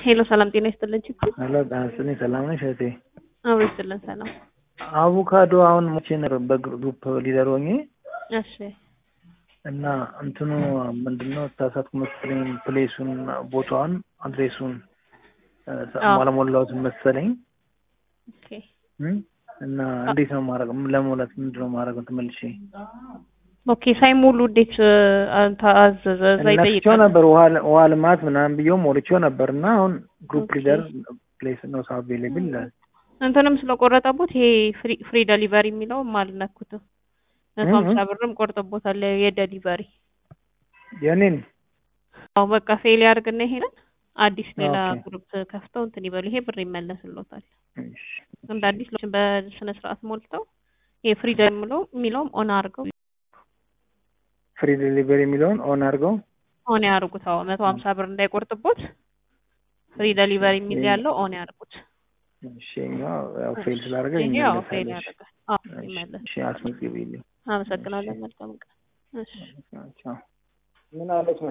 ሄሎ ሰላም ጤና ይስጥልን ችግር ሄሎ ዳንስኒ ሰላም ነሽ እህቴ? አዎ ይስጥልን ሰላም። አቮካዶ አሁን መቼ ነበር በግሩፕ ሊደር ሆኜ እሺ እና እንትኑ ምንድነው ታሳትኩ መሰለኝ ፕሌሱን ቦታውን አድሬሱን ማለሞላውት መሰለኝ። ኦኬ እና እንዴት ነው ማረግ ለሞላት ምንድነው ማረግ ተመልሼ ኦኬ ሳይሞሉ እንዴት ታዘዘ ዘይጠይቀው ነበር ውሃ ልማት ምናምን ብየው ሞልቼው ነበርና አሁን ግሩፕ ሊደር ፕሌስ ነው አቬሌብል እንትንም ስለቆረጠቦት ይሄ ፍሪ ዴሊቨሪ የሚለው ማልነኩት 150 ብርም ቆርጦቦታል የዴሊቨሪ የኔን አው በቃ ፌል ያርግና ይሄን አዲስ ሌላ ግሩፕ ከፍተው እንትን ይበሉ ይሄ ብር ይመለስልዎታል። እሺ እንደ አዲስ በስነ ስርዓት ሞልተው ይሄ ፍሪ ዴሊቨሪ የሚለውም ኦን አርገው ፍሪ ዴሊቨሪ የሚለውን ኦን አርገው ኦን ያርጉት። አው 150 ብር እንዳይቆርጥቦት ፍሪ ዴሊቨሪ የሚል ያለው ኦን ያርጉት። እሺ ያው ፌል ስላደረገ ይመለሳል። አዎ ይመለስ። እሺ አስመዝግቢልኝ። አመሰግናለሁ። መልካም ቀን። እሺ ቻው። ምን አለች